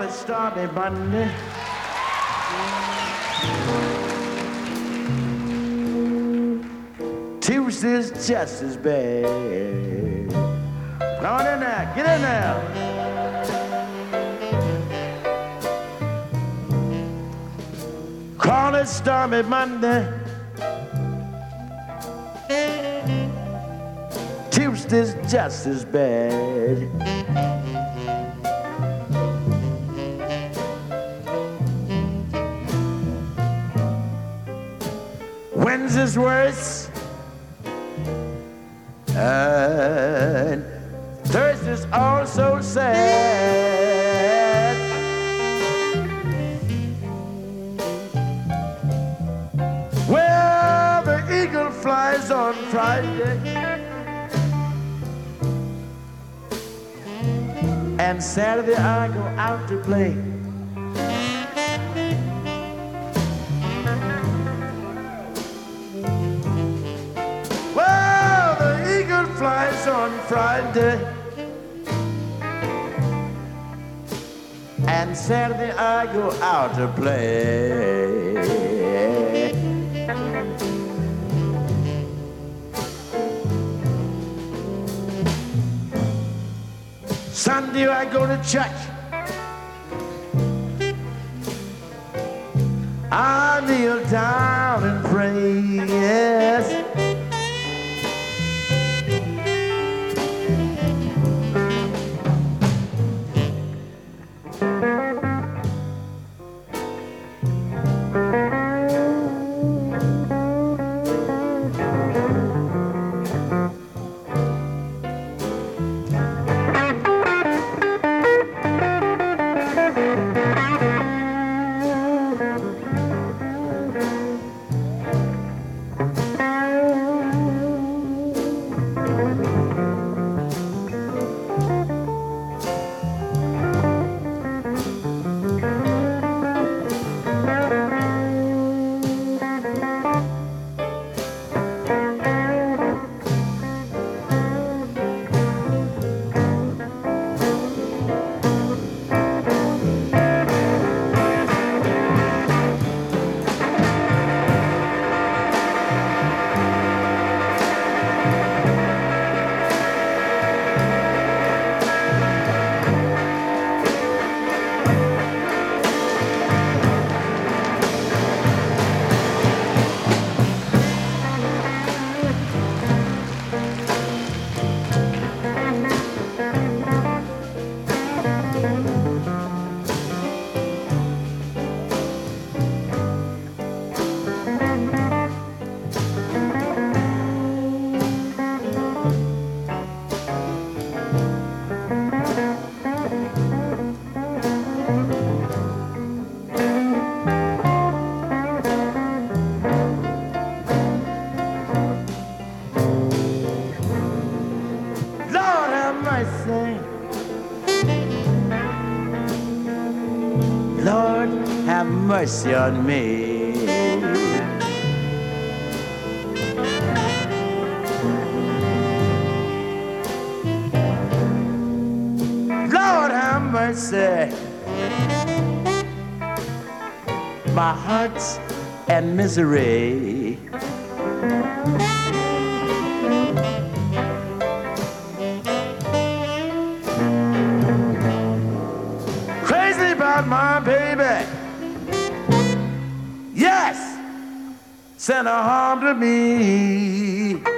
it stormy Monday. Tuesday's just as bad. Come on in there, get in there. Call it stormy Monday. Tuesday's just as bad. Wednesday's worse. And Thursday's also sad. Well, the eagle flies on Friday, and Saturday I go out to play. Well, the eagle flies on Friday, and Saturday I go out to play. Sunday I go to church. I kneel down and pray, yes. Lord, have mercy on me. Lord, have mercy. My heart's in misery. Crazy about my baby. Yes, sent her harm to me.